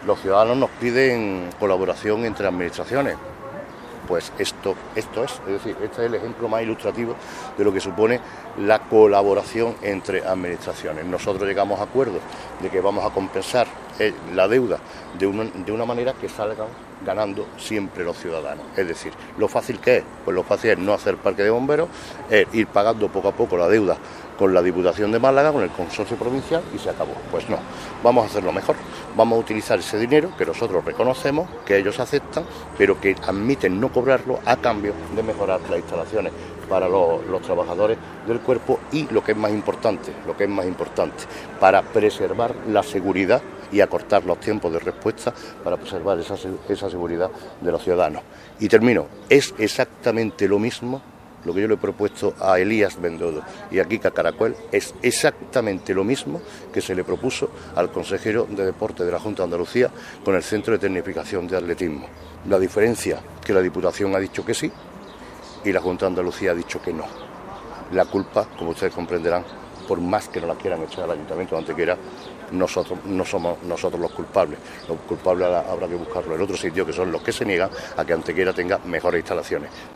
Los ciudadanos nos piden colaboración entre administraciones. Pues esto es decir, este es el ejemplo más ilustrativo de lo que supone la colaboración entre administraciones. Nosotros llegamos a acuerdos de que vamos a compensar la deuda de una manera que salgan ganando siempre los ciudadanos. Es decir, lo fácil que es, pues lo fácil es no hacer parque de bomberos, es ir pagando poco a poco la deuda con la Diputación de Málaga, con el consorcio provincial y se acabó. Pues no, vamos a hacerlo mejor. Vamos a utilizar ese dinero que nosotros reconocemos, que ellos aceptan, pero que admiten no cobrarlo a cambio de mejorar las instalaciones para los trabajadores del cuerpo y lo que es más importante, para preservar la seguridad y acortar los tiempos de respuesta para preservar esa seguridad de los ciudadanos. Y termino, es exactamente lo mismo lo que yo le he propuesto a Elías Bendodo y a Kika Caracuel, es exactamente lo mismo que se le propuso al consejero de Deporte de la Junta de Andalucía con el Centro de Tecnificación de Atletismo. La diferencia que la Diputación ha dicho que sí y la Junta de Andalucía ha dicho que no. La culpa, como ustedes comprenderán, por más que no la quieran echar al Ayuntamiento de Antequera, nosotros no somos nosotros los culpables. Los culpables habrá que buscarlo en otro sitio, que son los que se niegan a que Antequera tenga mejores instalaciones.